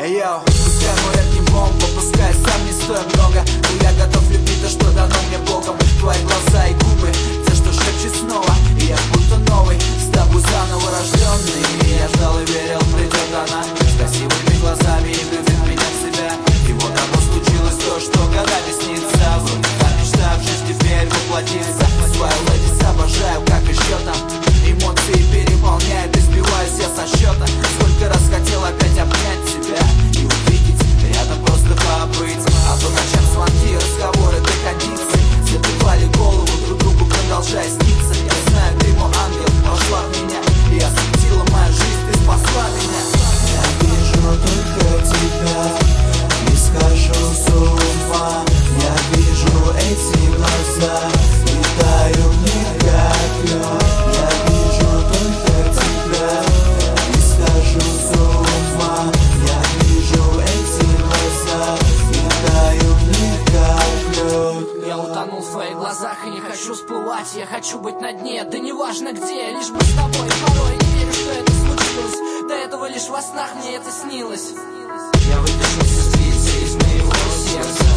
Йоу, пускай мой рэп не бомба, пускай сам не стою много, но я готов любить то, что дано мне Богом. Твои глаза и губы, те, что шепчет снова, и я будто новый, с тобой заново рожденный. И я ждал и верил, придет она с красивыми глазами и влюбит меня в себя. И вот оно случилось то, что годами снится. Вновь мечта в жизнь теперь воплотится. Свою лэдис обожаю, как еще там эмоции переполняют, и сбиваюсь я со счета. Сколько раз хотел опять обнять тебя и увидеть, рядом просто побыть. А то ночам звонки, разговоры до кондиции забивали голову друг другу, продолжая сниться. Я знаю, ты мой ангел, вошла в меня и осветила мою жизнь, ты спасла меня. Я вижу только тебя, не схожу с ума. Я вижу эти глаза, летаю в них как лед. Я вижу только тебя, не схожу с ума. Я вижу эти глаза, летаю в них как лед. Я утонул в твоих глазах и не хочу всплывать. Я хочу быть на дне, да неважно где, лишь бы с тобой. Порой не верю, что это случилось, до этого лишь во снах мне это снилось. Я вытащу все слизи из моего сердца.